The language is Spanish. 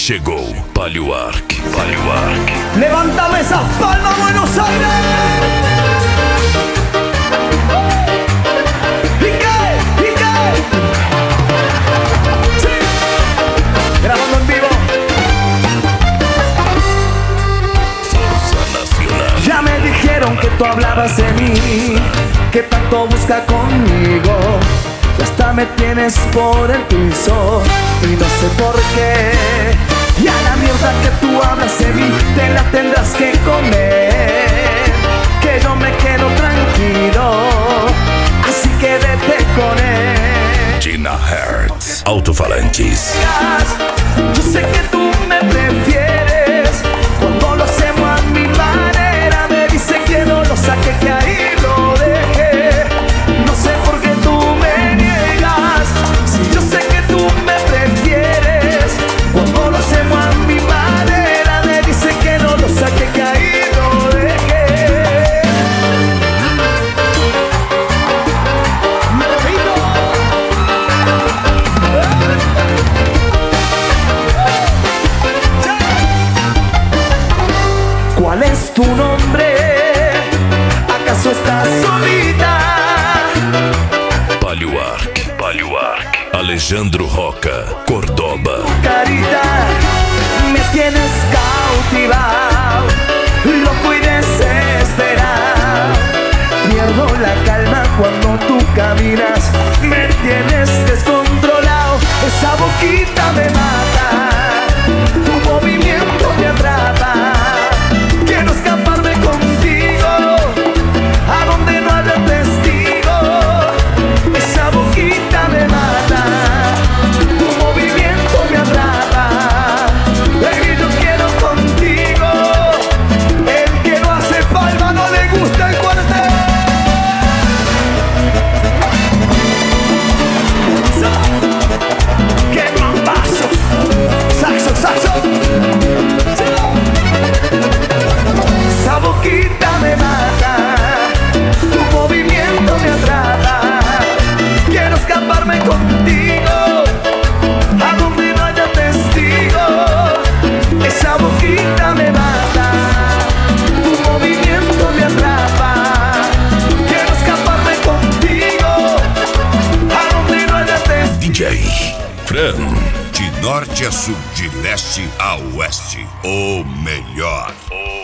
Chegou Palio Arc. Levántame esa palma, Buenos Aires. ¿Y qué? Sí. Grabando en vivo. Forza Nacional. Ya me dijeron que tú hablabas de mí, que tanto busca conmigo. Y hasta me tienes por el piso y no sé por qué. Y a la mierda que tú hablas de mí, te la tendrás que comer. Que yo me quedo tranquilo, así que vete con él. Gina Hertz. Autofalantes. Yo sé que tú me prefieres cuando lo hacemos a mi manera. Me dice que no lo saque, que ahí lo deje. No sé por qué tú me niegas, si yo sé que tú me prefieres cuando lo hacemos a mi manera. Me dice que no lo saque, que ahí lo deje. Me repito. ¿Cuál es tu nombre? ¿Acaso estás solita? Palio Arc. Alejandro Roca, Cordoba. Carita, me tienes cautivado, loco y desesperado. Pierdo la calma cuando tú caminas, me tienes descontrolado. Esa boquita me mata, tu movimiento me atrapa. Quiero escaparme contigo, a donde no haya testigo. Esa boquita me mata, tu movimiento me atrapa. Baby, yo quiero contigo. El que no hace palma no le gusta el cuartel. ¡Qué bombazo! ¡Saxo! Esa boquita me mata, tu movimiento me atrapa. Quiero escaparme contigo, a donde no haya testigo. Esa boquita me mata, tu movimiento me atrapa. Quiero escaparme contigo, a donde no haya testigo. DJ Fran. De norte a sul, de leste a oeste, o melhor.